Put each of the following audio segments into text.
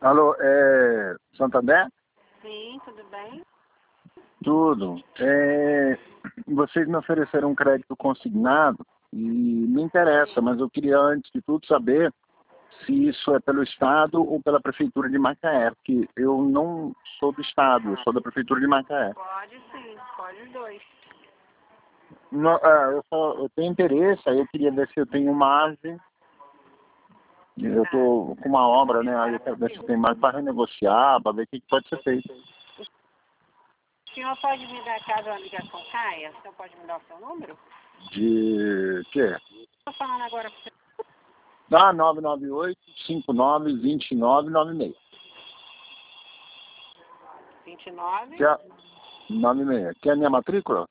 Alô, Santander? Sim, tudo bem? Tudo. Vocês me ofereceram um crédito consignado e me interessa, mas eu queria, antes de tudo, saber se isso é pelo Estado ou pela Prefeitura de Macaé, porque eu não sou do Estado, eu sou da Prefeitura de Macaé. Pode sim, pode os dois. Eu tenho interesse, aí eu queria ver se eu tenho margem. Eu estou com uma obra, né? Aí eu quero ver se tem mais para renegociar, para ver o que pode ser feito. O senhor pode me dar, caso a ligação caia, o senhor pode me dar o seu número? De quê? Estou falando agora com o senhor. 998-59-2996. 29. Que é 96. Que é a minha matrícula?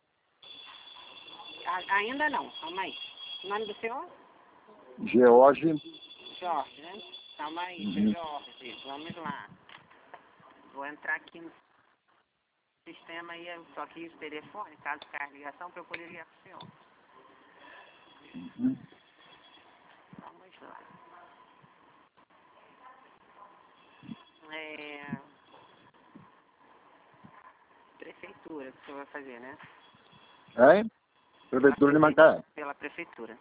Ainda não, calma aí. O nome do senhor? George. Jorge, né? Calma aí, Uhum. Jorge. Vamos lá. Vou entrar aqui no sistema e eu só aqui o telefone, caso caia a ligação, para eu poder ligar para o senhor. Uhum. Vamos lá. Prefeitura que o senhor vai fazer, né? Prefeitura de Macaé. Pela prefeitura.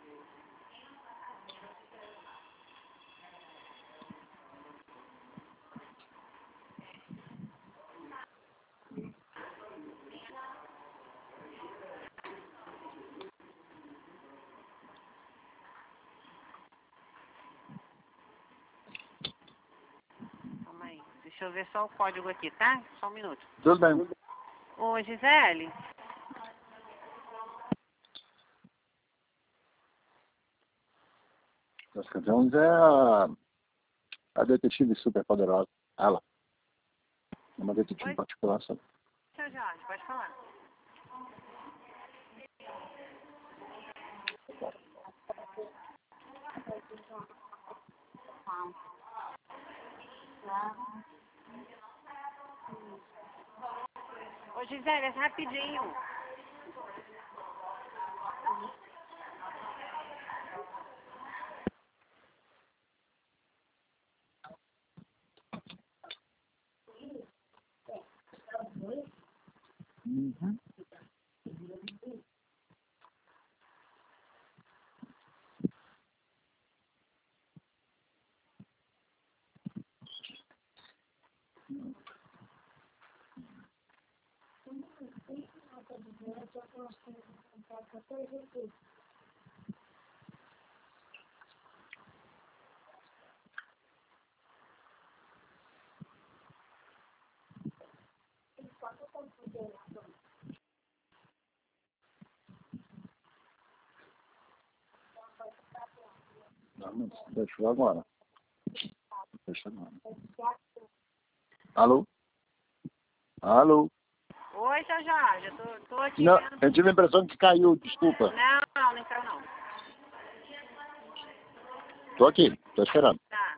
Calma aí. Deixa eu ver só o código aqui, tá? Só um minuto. Tudo bem. Ô, Gisele. Jessica Jones é a detetive super poderosa. Ela. É uma detetive Oi? particular, sabe? Seu Jorge, pode falar. Ô, Gisele, é rapidinho. Uhum. Não, mas deixa eu agora. Deixa agora. Alô? Alô? Oi, seu Jorge, eu tô aqui Não, vendo. eu tive a impressão que caiu, desculpa. Não caiu não. Tô aqui, tô esperando. Tá.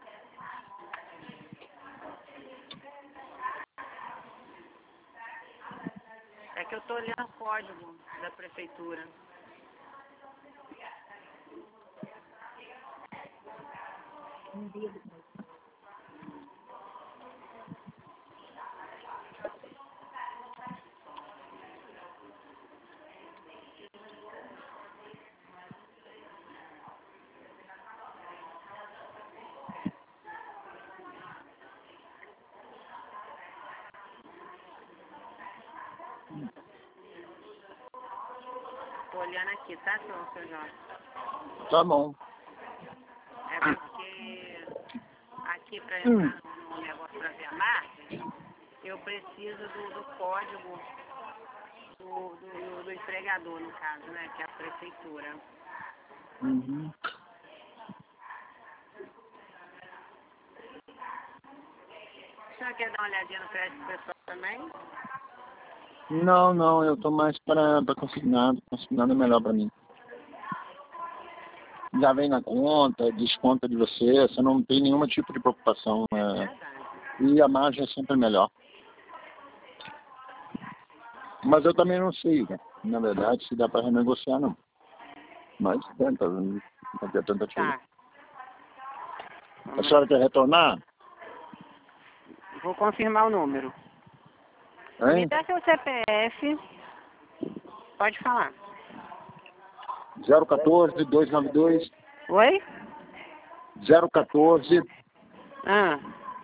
É que eu tô olhando o código da prefeitura. Tô olhando aqui, tá, seu Jorge? Tá bom. É porque aqui para entrar no negócio para ver a marca, eu preciso do código do empregador, no caso, né? Que é a prefeitura. Uhum. O senhor quer dar uma olhadinha no crédito pessoal também? Não, eu tô mais para consignado. Consignado é melhor para mim. Já vem na conta, desconta de você não tem nenhum tipo de preocupação. Verdade. E a margem é sempre melhor. Mas eu também não sei, né? Na verdade, se dá para renegociar, não. Mas tenta, não tem tentativa. Tá. A senhora quer retornar? Vou confirmar o número. Hein? Me dá seu CPF. Pode falar. 014-292. Oi? 014-292. Ah,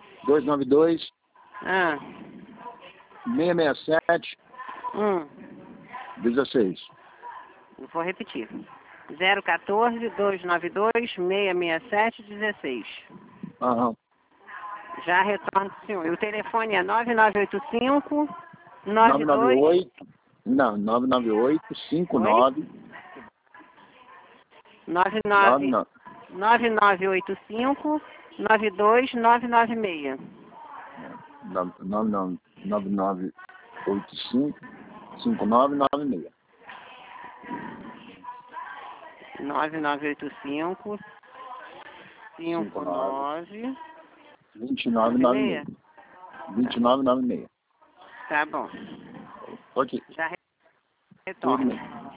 667. 16. Vou repetir. 014-292-667-16. Aham. Já retorno para o senhor. E o telefone é 9985 998. Não, 998 59 9985 92996. 9985 5996. 9985 59 2996. 2996. Tá bom. Ok. Já retorno. Tudo bem.